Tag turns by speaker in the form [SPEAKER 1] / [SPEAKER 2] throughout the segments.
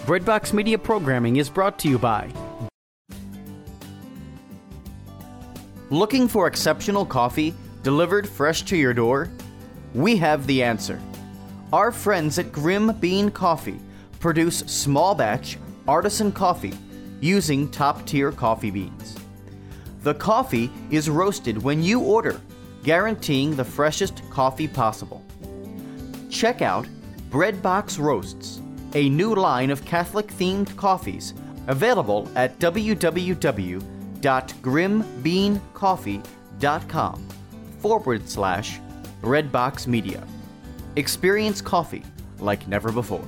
[SPEAKER 1] Breadbox Media programming is brought to you by... Looking for exceptional coffee delivered fresh to your door? We have the answer. Our friends at Grim Bean Coffee produce small batch artisan coffee using top-tier coffee beans. The coffee is roasted when you order, guaranteeing the freshest coffee possible. Check out Breadbox Roasts, a new line of Catholic-themed coffees available at www.grimbeancoffee.com/Breadbox Media. Experience coffee like never before.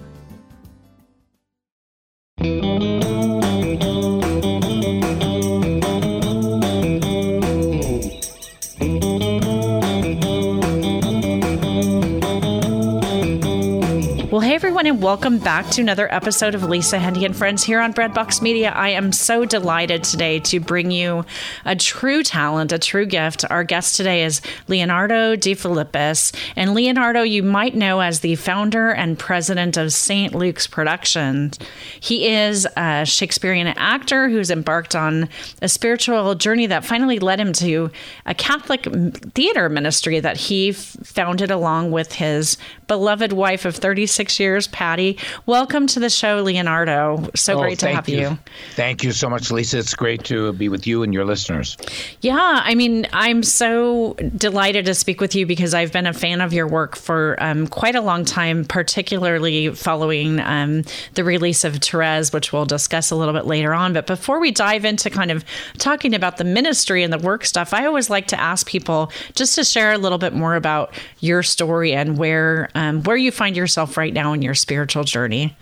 [SPEAKER 2] Well, hey everyone, and welcome back to another episode of Lisa Hendy and Friends here on Breadbox Media. I am so delighted today to bring you a true talent, a true gift. Our guest today is Leonardo De Filippis. And Leonardo, you might know as the founder and president of St. Luke's Productions. He is a Shakespearean actor who's embarked on a spiritual journey that finally led him to a Catholic theater ministry that he founded along with his beloved wife of 36 years, Patty. Welcome to the show, Leonardo. So great to have you.
[SPEAKER 3] Thank you so much, Lisa. It's great to be with you and your listeners.
[SPEAKER 2] Yeah, I mean, I'm so delighted to speak with you because I've been a fan of your work for quite a long time, particularly following the release of Therese, which we'll discuss a little bit later on. But before we dive into kind of talking about the ministry and the work stuff, I always like to ask people just to share a little bit more about your story and where you find yourself right now in your spiritual journey.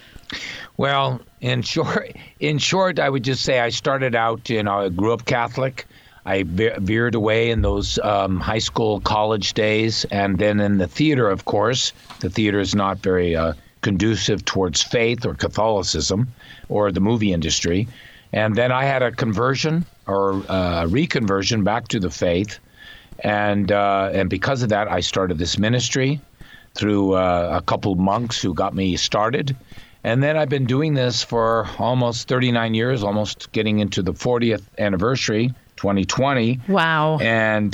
[SPEAKER 3] Well, in short, I would just say I started out, I grew up Catholic. I veered away in those high school, college days. And then in the theater, of course, the theater is not very conducive towards faith or Catholicism or the movie industry. And then I had a conversion or reconversion back to the faith. And because of that, I started this ministry through a couple of monks who got me started. And then I've been doing this for almost 39 years, almost getting into the 40th anniversary, 2020.
[SPEAKER 2] Wow.
[SPEAKER 3] And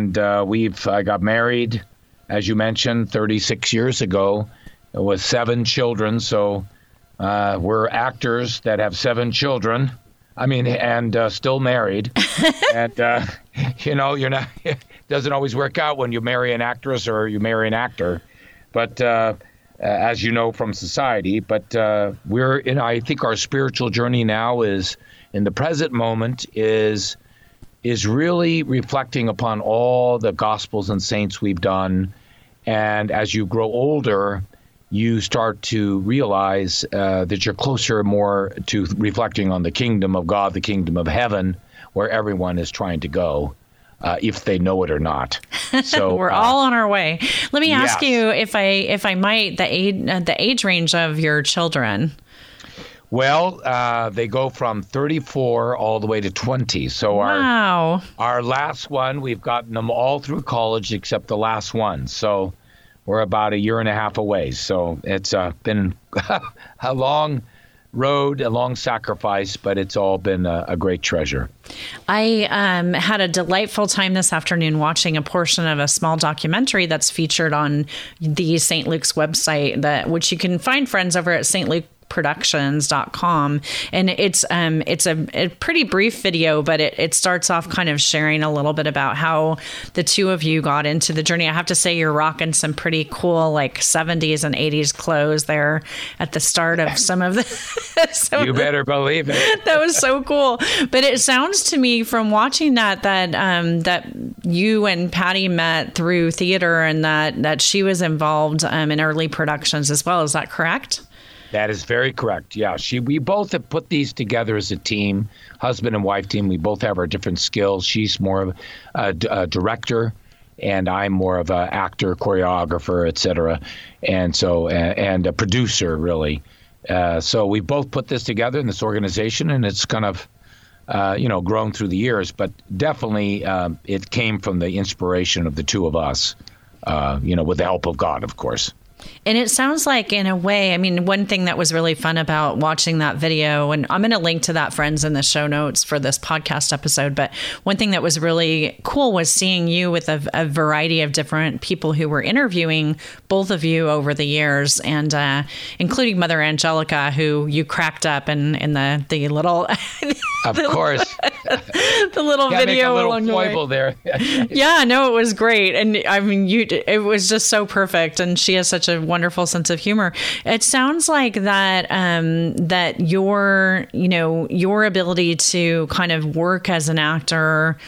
[SPEAKER 3] I got married, as you mentioned, 36 years ago with 7 children. So we're actors that have 7 children. I mean, and still married. And, you're not, it doesn't always work out when you marry an actress or you marry an actor. But as you know from society, but I think our spiritual journey now is, in the present moment, is really reflecting upon all the Gospels and saints we've done. And as you grow older, you start to realize that you're closer more to reflecting on the kingdom of God, the kingdom of heaven, where everyone is trying to go. If they know it or not. So
[SPEAKER 2] we're all on our way. Let me ask you, if I might, the age range of your children.
[SPEAKER 3] Well, they go from 34 all the way to 20. So
[SPEAKER 2] wow.
[SPEAKER 3] Our last one, we've gotten them all through college except the last one. So we're about a year and a half away. So it's been a long road, a long sacrifice, but it's all been a great treasure.
[SPEAKER 2] I had a delightful time this afternoon watching a portion of a small documentary that's featured on the St. Luke's website, which you can find, friends, over at stlukeproductions.com. And it's a pretty brief video, but it starts off kind of sharing a little bit about how the two of you got into the journey. I have to say you're rocking some pretty cool like 70s and 80s clothes there at the start of some of the...
[SPEAKER 3] You better believe it.
[SPEAKER 2] That was so cool. But it sounds to me from watching that you and Patty met through theater and that she was involved in early productions as well. Is that correct?
[SPEAKER 3] That is very correct. Yeah, we both have put these together as a team, husband and wife team. We both have our different skills. She's more of a director, and I'm more of an actor, choreographer, etc. And so, and a producer, really. So we both put this together in this organization, and it's kind of, grown through the years. But definitely, it came from the inspiration of the two of us, with the help of God, of course.
[SPEAKER 2] And it sounds like, in a way, I mean, one thing that was really fun about watching that video, and I'm going to link to that, friends, in the show notes for this podcast episode, but one thing that was really cool was seeing you with a variety of different people who were interviewing both of you over the years, and including Mother Angelica, who you cracked up in the little...
[SPEAKER 3] Of course.
[SPEAKER 2] The little video
[SPEAKER 3] make a
[SPEAKER 2] along
[SPEAKER 3] little
[SPEAKER 2] the
[SPEAKER 3] foible
[SPEAKER 2] way.
[SPEAKER 3] there.
[SPEAKER 2] Yeah, no, it was great. And I mean, it was just so perfect. And she has such a wonderful sense of humor. It sounds like that, that your ability to kind of work as an actor,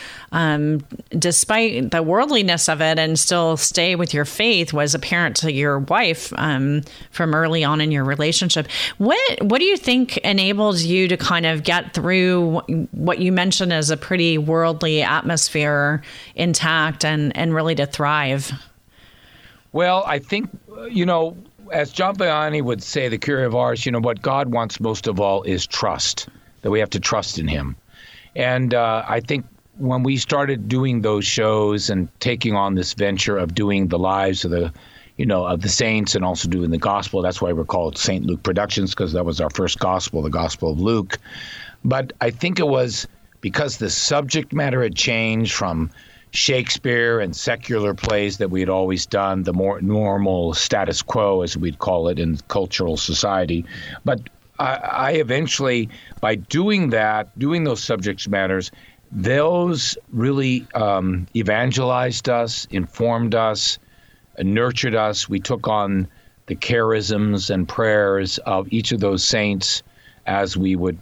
[SPEAKER 2] despite the worldliness of it, and still stay with your faith, was apparent to your wife from early on in your relationship. What do you think enabled you to kind of get through what you mentioned as a pretty worldly atmosphere intact and really to thrive?
[SPEAKER 3] Well, I think, as John Vianney would say, the Curé of Ars, what God wants most of all is trust, that we have to trust in him. And I think when we started doing those shows and taking on this venture of doing the lives of the saints and also doing the gospel, that's why we're called St. Luke Productions, because that was our first gospel, the Gospel of Luke. But I think it was because the subject matter had changed from Shakespeare and secular plays that we had always done, the more normal status quo, as we'd call it in cultural society. But I eventually, by doing those subject matters, those really evangelized us, informed us, nurtured us. We took on the charisms and prayers of each of those saints as we would,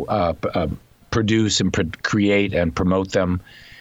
[SPEAKER 3] produce and create and promote them.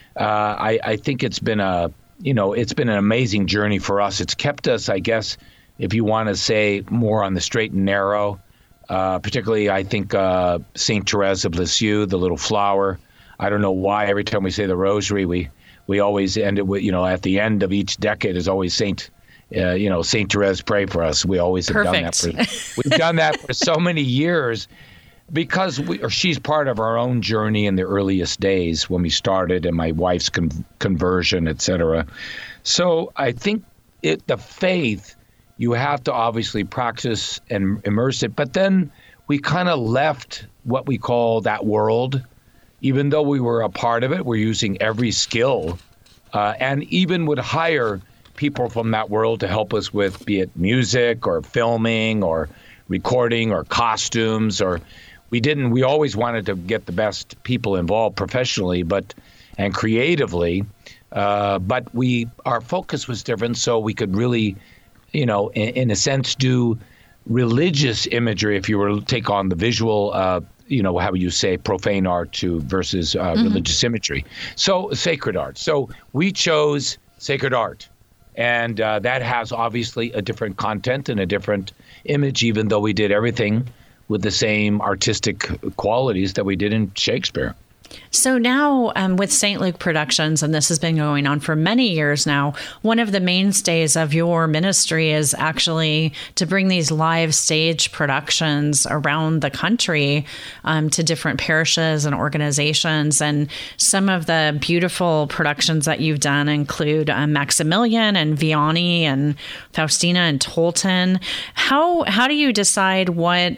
[SPEAKER 3] I think it's been an amazing journey for us. It's kept us, I guess, if you want to say, more on the straight and narrow. Particularly, I think Saint Therese of Lisieux, the little flower. I don't know why every time we say the rosary, we always end it with, at the end of each decade is always Saint Therese, pray for us. We always have
[SPEAKER 2] Perfect.
[SPEAKER 3] done that. We've done that for so many years because she's part of our own journey in the earliest days when we started, and my wife's conversion, etc. So I think the faith, you have to obviously practice and immerse it. But then we kind of left what we call that world. Even though we were a part of it, we're using every skill and even would hire people from that world to help us with, be it music or filming or recording or costumes. Or we always wanted to get the best people involved professionally and creatively. But our focus was different, so we could really, in a sense, do religious imagery if you were to take on the visual how you say profane art versus religious imagery. So sacred art. So we chose sacred art. And that has obviously a different content and a different image, even though we did everything with the same artistic qualities that we did in Shakespeare.
[SPEAKER 2] So now with St. Luke Productions, and this has been going on for many years now, one of the mainstays of your ministry is actually to bring these live stage productions around the country to different parishes and organizations. And some of the beautiful productions that you've done include Maximilian and Vianney and Faustina and Tolton. How do you decide what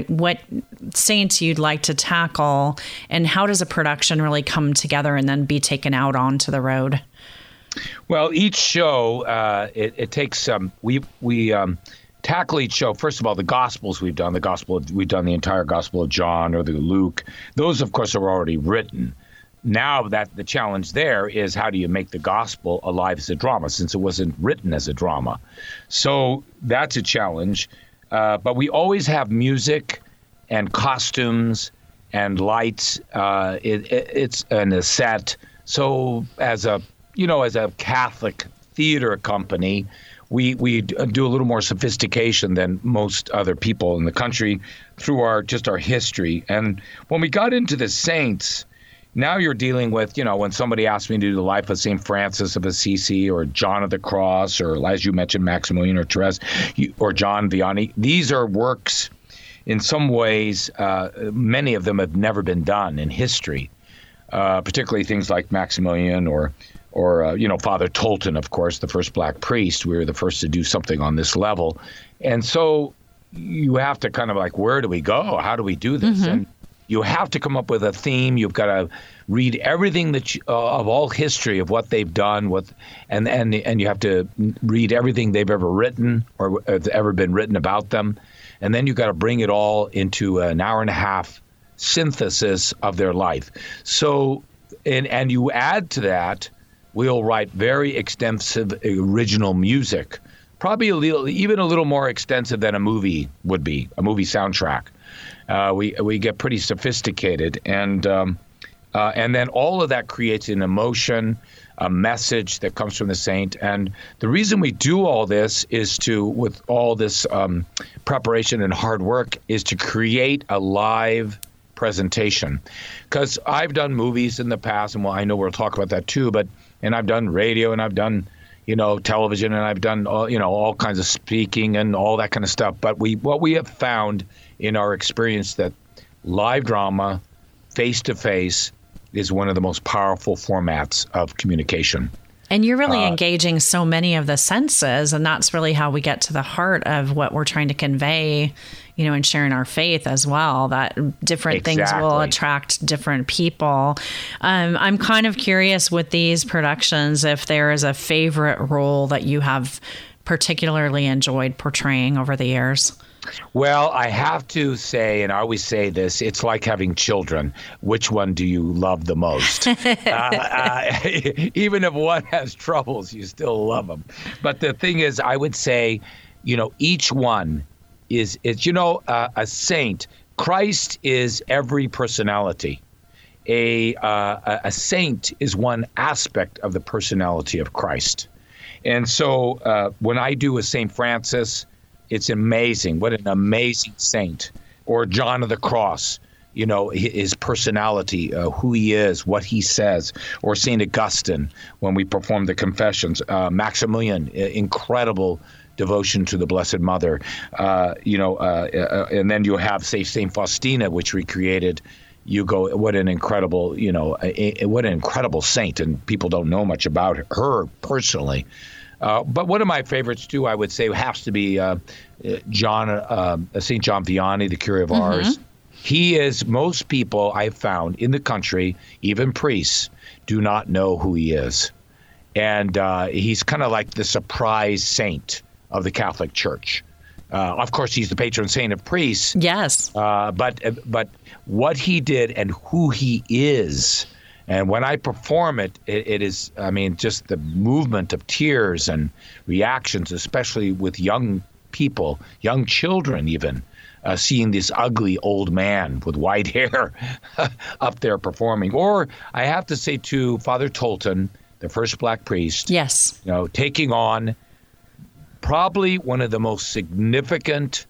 [SPEAKER 2] saints you'd like to tackle, and how does a production really come together and then be taken out onto the road?
[SPEAKER 3] Well, each show, it takes we tackle each show. First of all, the Gospels we've done the entire Gospel of John or the Luke. Those, of course, are already written. Now that the challenge there is, how do you make the Gospel alive as a drama, since it wasn't written as a drama? So that's a challenge. But we always have music and costumes and lights. It's a set. So as a Catholic theater company, we do a little more sophistication than most other people in the country through our history. And when we got into the saints, now you're dealing with, when somebody asked me to do the life of St. Francis of Assisi or John of the Cross, or as you mentioned, Maximilian or Therese, or John Vianney, these are works. In some ways, many of them have never been done in history, particularly things like Maximilian or Father Tolton, of course, the first black priest. We were the first to do something on this level. And so you have to kind of like, where do we go? How do we do this?
[SPEAKER 2] Mm-hmm.
[SPEAKER 3] And you have to come up with a theme. You've got to read everything of all history of what they've done, and you have to read everything they've ever written or has ever been written about them. And then you've got to bring it all into an hour and a half synthesis of their life. So, and you add to that, we'll write very extensive original music, probably even a little more extensive than a movie would be, a movie soundtrack. We get pretty sophisticated, and then all of that creates an emotion, a message that comes from the saint. And the reason we do all this is with all this preparation and hard work, is to create a live presentation. Because I've done movies in the past, and I know we'll talk about that too, and I've done radio, and I've done, television, and I've done, all kinds of speaking and all that kind of stuff. But what we have found in our experience that live drama, face-to-face, is one of the most powerful formats of communication.
[SPEAKER 2] And you're really engaging so many of the senses, and that's really how we get to the heart of what we're trying to convey, and sharing our faith as well, that different things will attract different people. I'm kind of curious with these productions, if there is a favorite role that you have particularly enjoyed portraying over the years.
[SPEAKER 3] Well, I have to say, and I always say this, it's like having children. Which one do you love the most? Even if one has troubles, you still love them. But the thing is, I would say, each one is a saint. Christ is every personality. A saint is one aspect of the personality of Christ. And so when I do a St. Francis, it's amazing. What an amazing saint. Or John of the Cross, his personality, who he is, what he says. Or St. Augustine, when we perform the confessions. Maximilian, incredible devotion to the Blessed Mother. And then you have, say, St. Faustina, which we created. You go, what an incredible, what an incredible saint. And people don't know much about her personally. But one of my favorites, too, I would say, has to be St. John Vianney, the Curé of Ars. He is, most people I've found in the country, even priests, do not know who he is. And he's kind of like the surprise saint of the Catholic Church. Of course, he's the patron saint of priests.
[SPEAKER 2] Yes.
[SPEAKER 3] But what he did and who he is. And when I perform it is, just the movement of tears and reactions, especially with young people, young children even, seeing this ugly old man with white hair up there performing. Or I have to say, too, Father Tolton, the first black priest,
[SPEAKER 2] yes,
[SPEAKER 3] taking on probably one of the most significant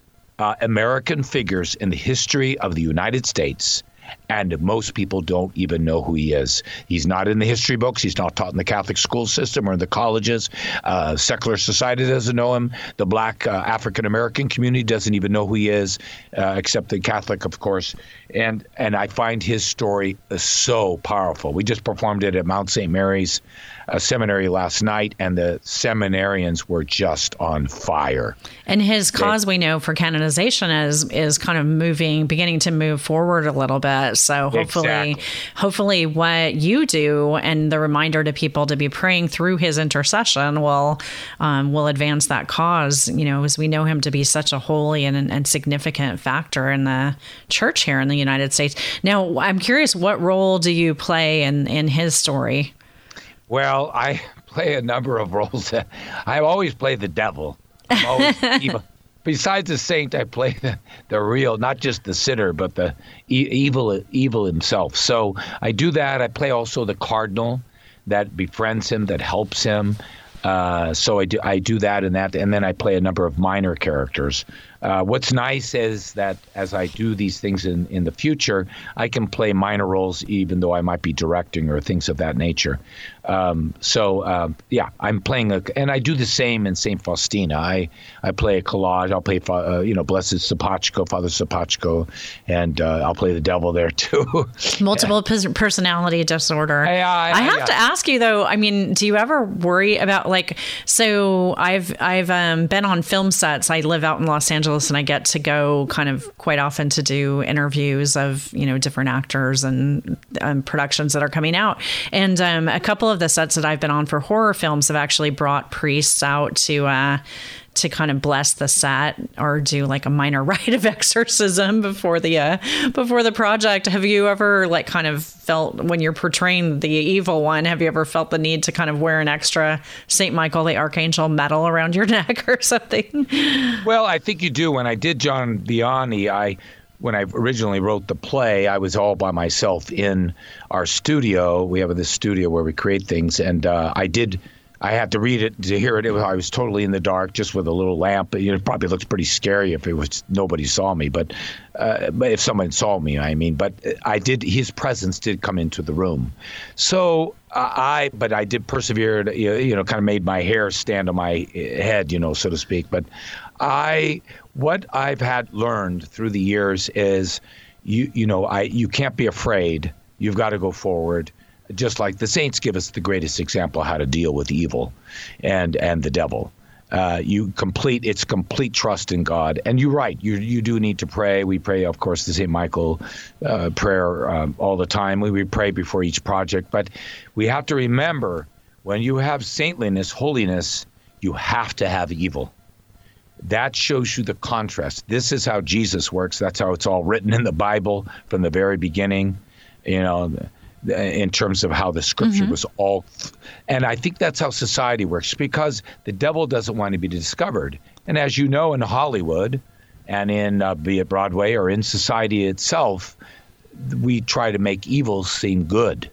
[SPEAKER 3] American figures in the history of the United States. And most people don't even know who he is. He's not in the history books. He's not taught in the Catholic school system or in the colleges. Secular society doesn't know him. The black African-American community doesn't even know who he is, except the Catholic, of course. And I find his story so powerful. We just performed it at Mount St. Mary's Seminary last night, and the seminarians were just on fire.
[SPEAKER 2] And his cause, we know, for canonization is kind of beginning to move forward a little bit. So hopefully what you do and the reminder to people to be praying through his intercession will advance that cause, as we know him to be such a holy and significant factor in the church here in the United States. Now, I'm curious, what role do you play in his story?
[SPEAKER 3] Well, I play a number of roles. I always play the devil. I'm always evil. Besides the saint, I play the real, not just the sinner, but the evil himself. So I do that. I play also the cardinal that befriends him, that helps him. So I do that and that, and then I play a number of minor characters. What's nice is that as I do these things in the future, I can play minor roles even though I might be directing or things of that nature. Yeah, I'm playing and I do the same in St. Faustina. I play a collage. I'll play, Blessed Sapachko, Father Sapachko, and I'll play the devil there too.
[SPEAKER 2] Multiple personality disorder. I have to ask you though. I mean, do you ever worry about So I've been on film sets. I live out in Los Angeles, and I get to go kind of quite often to do interviews of different actors and productions that are coming out. And a couple of the sets that I've been on for horror films have actually brought priests out to kind of bless the set or do like a minor rite of exorcism before the project. Have you ever kind of felt, when you're portraying the evil one, have you ever felt the need to kind of wear an extra St. Michael the Archangel medal around your neck or something?
[SPEAKER 3] Well, I think you do. When I did John Vianney, when I originally wrote the play, I was all by myself in our studio. We have this studio where we create things, and I had to read it to hear it. I was totally in the dark, just with a little lamp. It probably looks pretty scary if nobody saw me, but if someone saw me, I mean. But his presence did come into the room. So I did persevere. Kind of made my hair stand on my head, so to speak. But what I've had learned through the years is, you can't be afraid. You've got to go forward. Just like the saints give us the greatest example of how to deal with evil and the devil. It's complete trust in God. And you're right. You do need to pray. We pray, of course, the St. Michael prayer all the time. We pray before each project. But we have to remember, when you have saintliness, holiness, you have to have evil. That shows you the contrast. This is how Jesus works. That's how it's all written in the Bible from the very beginning, in terms of how the scripture was all. And I think that's how society works, because the devil doesn't want to be discovered. And as you know, in Hollywood and in be it Broadway or in society itself, we try to make evil seem good.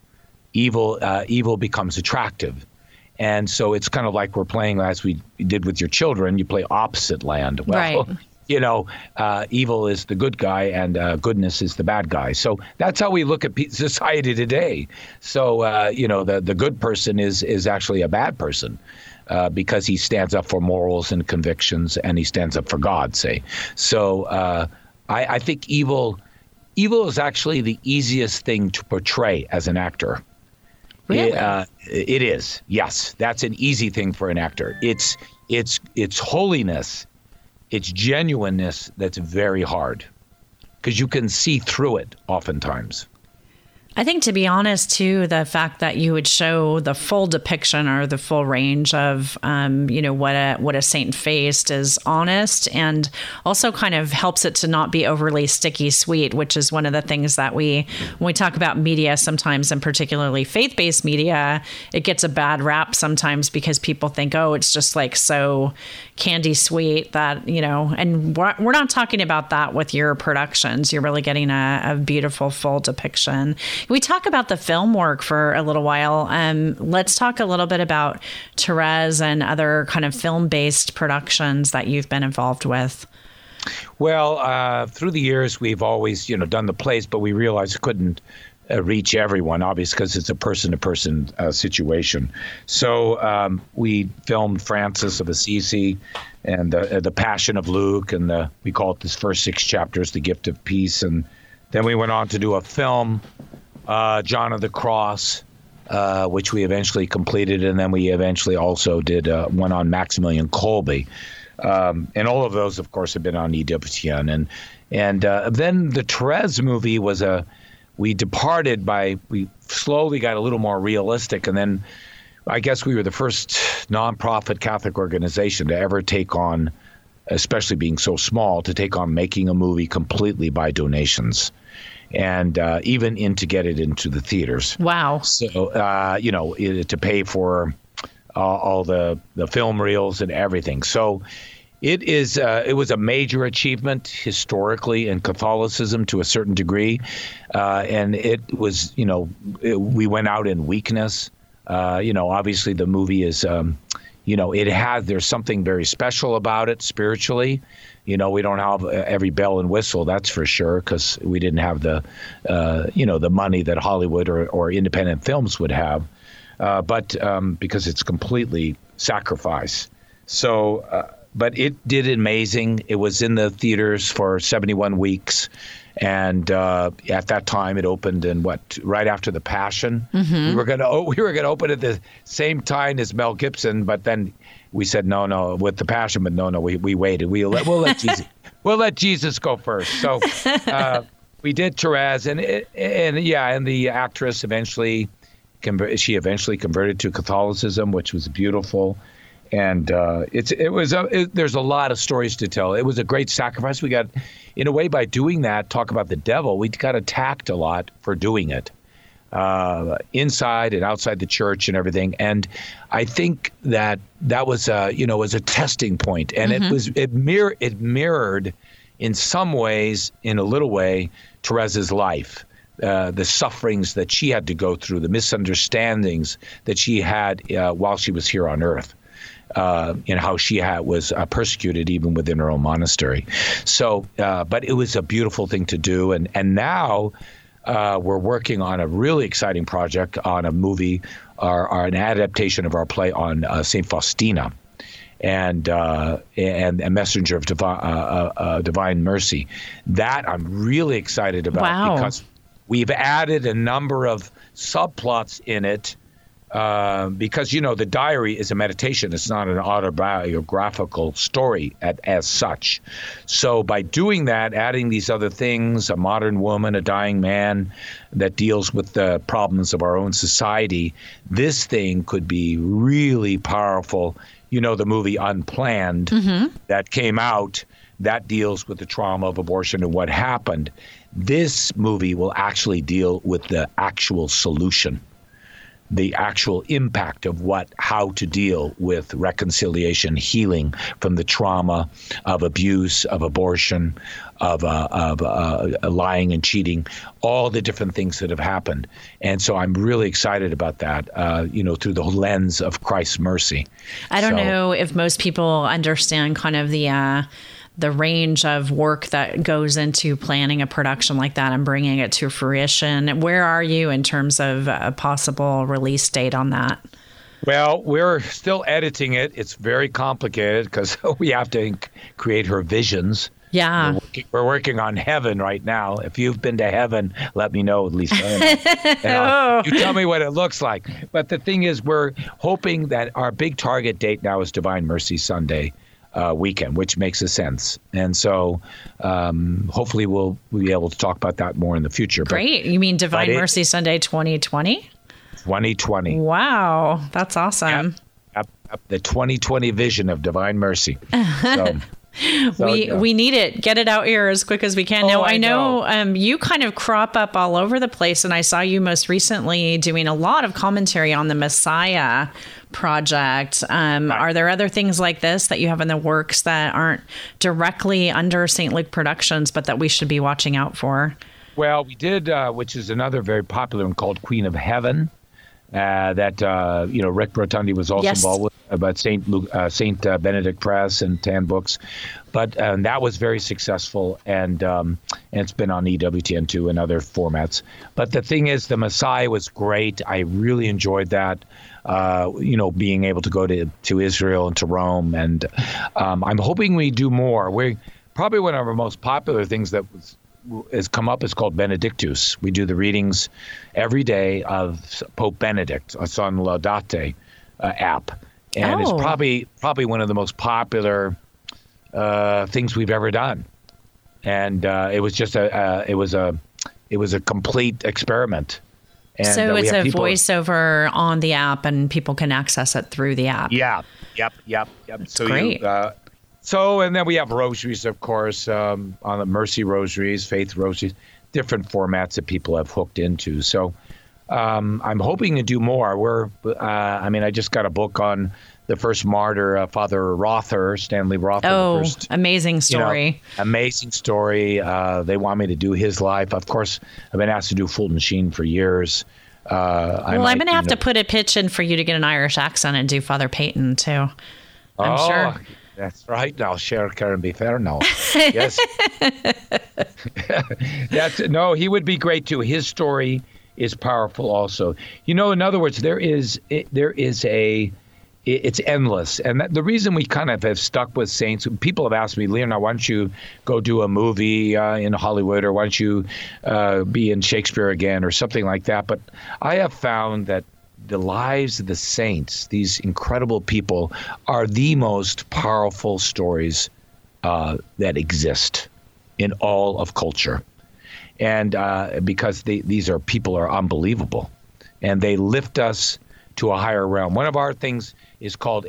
[SPEAKER 3] Evil becomes attractive. And so it's kind of like we're playing, as we did with your children, you play opposite land. Well, right. Evil is the good guy and goodness is the bad guy. So that's how we look at society today. So, the good person is actually a bad person because he stands up for morals and convictions, and he stands up for God, say. So I think evil is actually the easiest thing to portray as an actor.
[SPEAKER 2] Really?
[SPEAKER 3] It is. Yes, that's an easy thing for an actor. It's holiness, it's genuineness that's very hard, because you can see through it oftentimes.
[SPEAKER 2] I think, to be honest, too, the fact that you would show the full depiction or the full range of, what a saint faced is honest, and also kind of helps it to not be overly sticky sweet, which is one of the things that when we talk about media sometimes, and particularly faith-based media, it gets a bad rap sometimes because people think, oh, it's just like so candy sweet that, and we're not talking about that with your productions. You're really getting a beautiful full depiction. We talk about the film work for a little while. Let's talk a little bit about Therese and other kind of film-based productions that you've been involved with.
[SPEAKER 3] Well, through the years, we've always, done the plays, but we realized we couldn't reach everyone, obviously, because it's a person-to-person situation. So we filmed Francis of Assisi and the Passion of Luke, and we call it this first 6 chapters, The Gift of Peace. And then we went on to do a film, John of the Cross, which we eventually completed, and then we eventually also did one on Maximilian Kolbe. And all of those, of course, have been on EWTN. And then the Therese movie was we slowly got a little more realistic, and then I guess we were the first nonprofit Catholic organization to ever take on, especially being so small, to take on making a movie completely by donations. And even to get it into the theaters.
[SPEAKER 2] Wow.
[SPEAKER 3] So, to pay for all the film reels and everything. So it was a major achievement historically in Catholicism to a certain degree. And it was, we went out in weakness. Obviously the movie is, there's something very special about it spiritually. We don't have every bell and whistle, that's for sure, because we didn't have the money that Hollywood or independent films would have. but because it's completely sacrifice. So, but it did amazing. It was in the theaters for 71 weeks. And at that time, it opened in right after the Passion.
[SPEAKER 2] Mm-hmm.
[SPEAKER 3] We were going to open at the same time as Mel Gibson, but then we said no with the Passion. But no, we waited. We'll let Jesus let Jesus go first. So we did Therese, and the actress eventually converted to Catholicism, which was beautiful. And there's a lot of stories to tell. It was a great sacrifice. We got, in a way, by doing that, talk about the devil, we got attacked a lot for doing it, inside and outside the church and everything. And I think that was was a testing point, and it mirrored in some ways, in a little way, Therese's life. The sufferings that she had to go through, the misunderstandings that she had while she was here on earth. How she was persecuted even within her own monastery. So, but it was a beautiful thing to do. And now we're working on a really exciting project on a movie or an adaptation of our play on St. Faustina and Messenger of Divine Mercy. That I'm really excited about because we've added a number of subplots in it. Because, the diary is a meditation. It's not an autobiographical story as such. So by doing that, adding these other things, a modern woman, a dying man that deals with the problems of our own society, this thing could be really powerful. The movie Unplanned that came out, that deals with the trauma of abortion and what happened. This movie will actually deal with the actual solution. The actual impact of how to deal with reconciliation, healing from the trauma of abuse, of abortion, of lying and cheating, all the different things that have happened. And so I'm really excited about that, through the lens of Christ's mercy.
[SPEAKER 2] I don't know if most people understand kind of the range of work that goes into planning a production like that and bringing it to fruition. Where are you in terms of a possible release date on that?
[SPEAKER 3] Well, we're still editing it. It's very complicated because we have to create her visions.
[SPEAKER 2] Yeah.
[SPEAKER 3] We're working on Heaven right now. If you've been to Heaven, let me know, Lisa. You tell me what it looks like. But the thing is, we're hoping that our big target date now is Divine Mercy Sunday weekend, which makes a sense. And so hopefully we'll be able to talk about that more in the future.
[SPEAKER 2] Great. You mean Divine Mercy Sunday 2020?
[SPEAKER 3] 2020.
[SPEAKER 2] Wow. That's awesome.
[SPEAKER 3] Yep. The 2020 vision of Divine Mercy.
[SPEAKER 2] We need it. Get it out here as quick as we can. Now, I know you kind of crop up all over the place, and I saw you most recently doing a lot of commentary on the Messiah project. Are there other things like this that you have in the works that aren't directly under St. Luke Productions, but that we should be watching out for?
[SPEAKER 3] Well, we did, which is another very popular one called Queen of Heaven. That Rick Rotundi was also involved with, about St. Benedict Press and Tan Books, but that was very successful, and it's been on EWTN2 and other formats. But the thing is, the Messiah was great. I really enjoyed that. Being able to go to Israel and to Rome, and I'm hoping we do more. We probably one of our most popular things that has come up is called Benedictus. We do the readings every day of Pope Benedict. It's on Laudate app, and it's probably one of the most popular things we've ever done. And it was just a complete experiment. And,
[SPEAKER 2] so it's a voiceover on the app, and people can access it through the app.
[SPEAKER 3] Yeah. Yep.
[SPEAKER 2] So great.
[SPEAKER 3] And then we have rosaries, of course, on the Mercy Rosaries, Faith Rosaries, different formats that people have hooked into. So I'm hoping to do more. I just got a book on the first martyr, Father Rother, Stanley Rother.
[SPEAKER 2] Oh, amazing story.
[SPEAKER 3] Amazing story. They want me to do his life. Of course, I've been asked to do Fulton Sheen for years.
[SPEAKER 2] I'm going to have to put a pitch in for you to get an Irish accent and do Father Peyton, too. I'm sure.
[SPEAKER 3] That's right. I'll share Karen Be Fair now. Yes. He would be great too. His story is powerful also. In other words, it's endless. And the reason we kind of have stuck with saints, people have asked me, Leonard, why don't you go do a movie in Hollywood, or why don't you be in Shakespeare again or something like that? But I have found that the lives of the saints, these incredible people, are the most powerful stories that exist in all of culture. And because these are people are unbelievable, and they lift us to a higher realm. One of our things is called,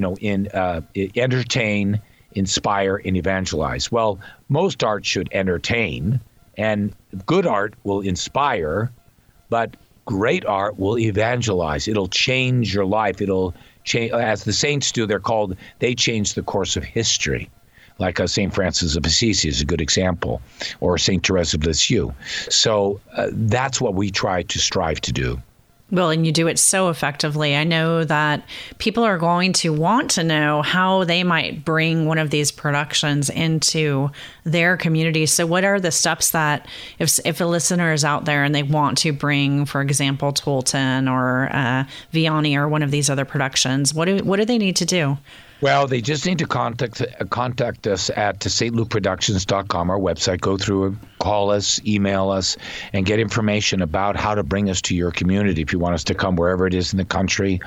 [SPEAKER 3] entertain, inspire, and evangelize. Well, most art should entertain, and good art will inspire, but great art will evangelize. It'll change your life. It'll change, as the saints do. They change the course of history. Like St. Francis of Assisi is a good example, or St. Therese of Lisieux. So that's what we try to strive to do.
[SPEAKER 2] Well, and you do it so effectively. I know that people are going to want to know how they might bring one of these productions into their community. So what are the steps that if a listener is out there and they want to bring, for example, Tolton or Vianney or one of these other productions, what do they need to do?
[SPEAKER 3] Well, they just need to contact us at stlukeproductions.com, our website. Go through, call us, email us, and get information about how to bring us to your community. If you want us to come wherever it is in the country,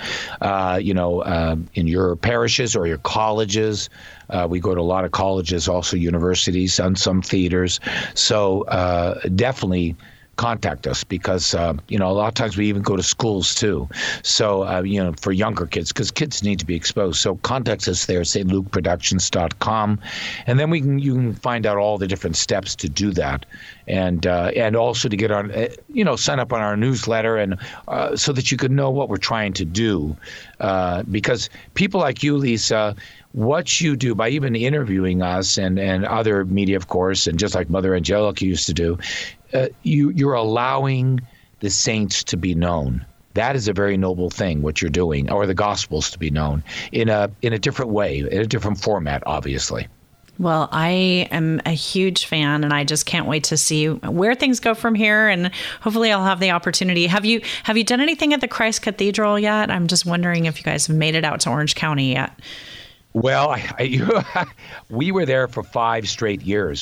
[SPEAKER 3] in your parishes or your colleges. We go to a lot of colleges, also universities, and some theaters. So definitely contact us, because a lot of times we even go to schools too. So for younger kids, because kids need to be exposed. So contact us there at stlukeproductions.com, and then you can find out all the different steps to do that, and also to get on sign up on our newsletter, and so that you can know what we're trying to do, because people like you, Lisa, what you do by even interviewing us and other media, of course, and just like Mother Angelica used to do, you're allowing the saints to be known. That is a very noble thing, what you're doing, or the Gospels to be known in a different way, in a different format, obviously.
[SPEAKER 2] Well, I am a huge fan, and I just can't wait to see where things go from here. And hopefully I'll have the opportunity. Have you done anything at the Christ Cathedral yet? I'm just wondering if you guys have made it out to Orange County yet.
[SPEAKER 3] Well, we were there for 5 straight years.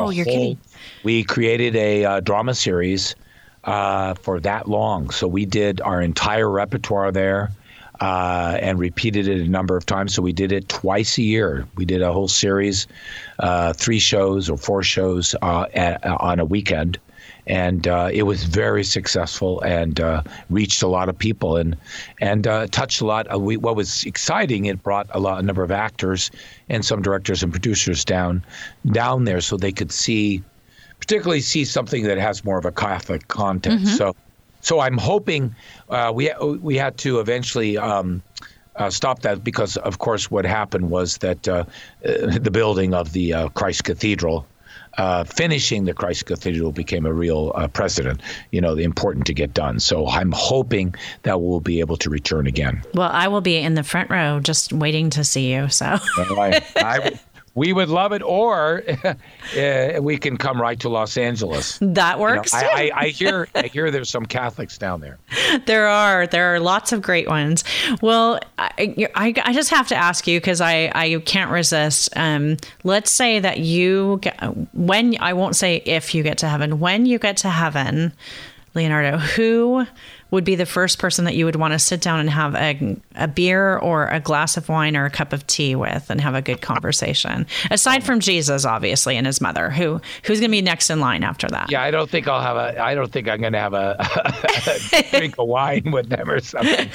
[SPEAKER 3] We created a drama series for that long. So we did our entire repertoire there and repeated it a number of times. So we did it twice a year. We did a whole series, 3 shows or 4 shows on a weekend. And it was very successful and reached a lot of people and touched a lot. What was exciting, it brought a number of actors and some directors and producers down there, so they could particularly see something that has more of a Catholic content. Mm-hmm. So I'm hoping we had to eventually stop that, because, of course, what happened was that the building of the Christ Cathedral. Finishing the Christ Cathedral became a real precedent, important to get done. So I'm hoping that we'll be able to return again.
[SPEAKER 2] Well, I will be in the front row just waiting to see you. So
[SPEAKER 3] we would love it, or we can come right to Los Angeles.
[SPEAKER 2] That works.
[SPEAKER 3] I hear there's some Catholics down there.
[SPEAKER 2] There are lots of great ones. Well, I just have to ask you, because I can't resist. Let's say that I won't say if you get to heaven, when you get to heaven, Leonardo, who would be the first person that you would want to sit down and have a beer or a glass of wine or a cup of tea with and have a good conversation? Aside from Jesus, obviously, and his mother, who's going to be next in line after that?
[SPEAKER 3] Yeah, I don't think I'm going to have a drink of wine with them or something.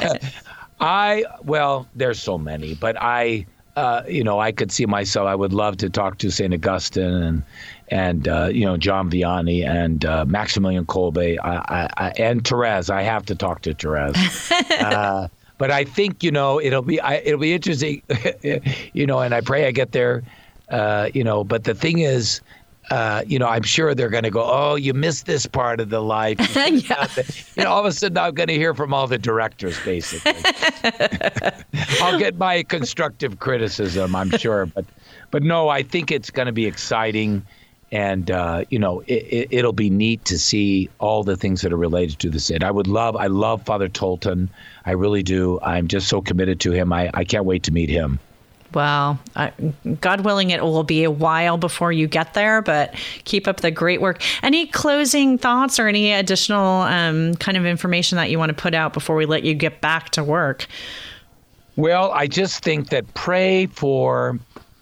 [SPEAKER 3] There's so many, but I could see myself. I would love to talk to St. Augustine and John Vianney and Maximilian Kolbe and Therese. I have to talk to Therese. But I think it'll be interesting. And I pray I get there. But the thing is, I'm sure they're going to go, oh, you missed this part of the life. Yeah. All of a sudden I'm going to hear from all the directors, basically. I'll get my constructive criticism, I'm sure. But no, I think it's going to be exciting. And, it'll be neat to see all the things that are related to the Sid. I love Father Tolton. I really do. I'm just so committed to him. I can't wait to meet him.
[SPEAKER 2] Well, God willing, it will be a while before you get there, but keep up the great work. Any closing thoughts or any additional kind of information that you want to put out before we let you get back to work?
[SPEAKER 3] Well, I just think that pray for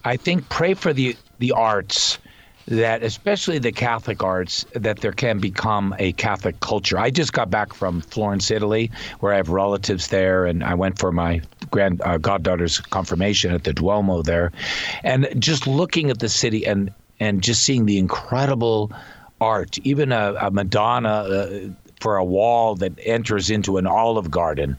[SPEAKER 3] the arts, that especially the Catholic arts, that there can become a Catholic culture. I just got back from Florence, Italy, where I have relatives there, and I went for my goddaughter's confirmation at the Duomo there, and just looking at the city and just seeing the incredible art, even a Madonna for a wall that enters into an olive garden.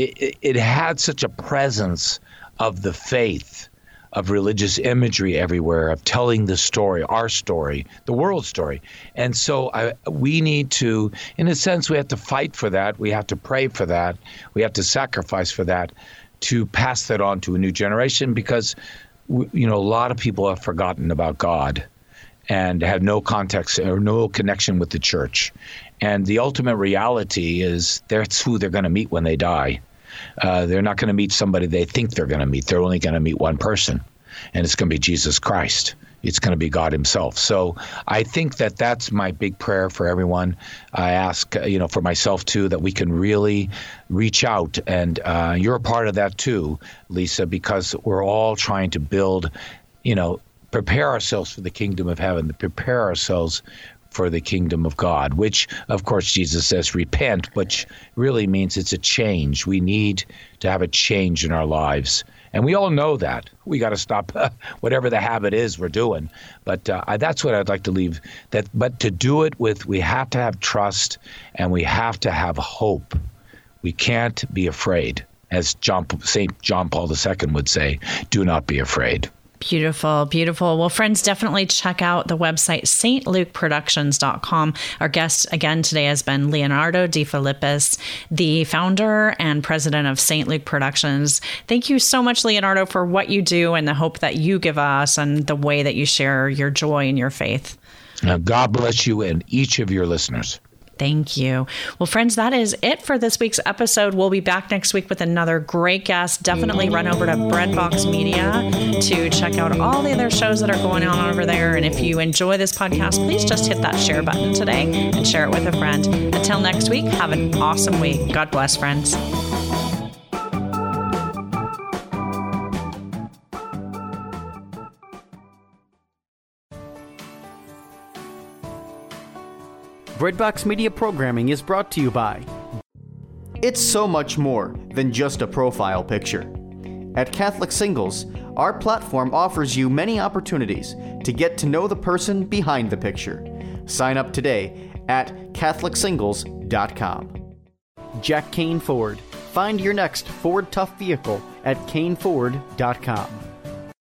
[SPEAKER 3] It had such a presence of the faith, of religious imagery everywhere, of telling the story, our story, the world story. And so we need to, in a sense, we have to fight for that. We have to pray for that. We have to sacrifice for that, to pass that on to a new generation, because, a lot of people have forgotten about God and have no context or no connection with the church. And the ultimate reality is that's who they're going to meet when they die. They're not going to meet somebody they think they're going to meet. They're only going to meet one person, and it's going to be Jesus Christ. It's going to be God himself. So I think that that's my big prayer for everyone. I ask, for myself too, that we can really reach out. And you're a part of that too, Lisa, because we're all trying to build, prepare ourselves for the kingdom of heaven, to prepare ourselves for the kingdom of God, which, of course, Jesus says, repent, which really means it's a change. We need to have a change in our lives. And we all know that. We got to stop whatever the habit is we're doing. But that's what I'd like to leave. But to do it we have to have trust, and we have to have hope. We can't be afraid. As St. John Paul II would say, do not be afraid.
[SPEAKER 2] Beautiful, beautiful. Well, friends, definitely check out the website, stlukeproductions.com. Our guest again today has been Leonardo De Filippis, the founder and president of St. Luke Productions. Thank you so much, Leonardo, for what you do and the hope that you give us and the way that you share your joy and your faith.
[SPEAKER 3] God bless you and each of your listeners.
[SPEAKER 2] Thank you. Well, friends, that is it for this week's episode. We'll be back next week with another great guest. Definitely run over to Breadbox Media to check out all the other shows that are going on over there. And if you enjoy this podcast, please just hit that share button today and share it with a friend. Until next week, have an awesome week. God bless, friends.
[SPEAKER 1] Breadbox Media programming is brought to you by. It's so much more than just a profile picture. At Catholic Singles, our platform offers you many opportunities to get to know the person behind the picture. Sign up today at CatholicSingles.com. Jack Kane Ford. Find your next Ford Tough vehicle at CaneFord.com.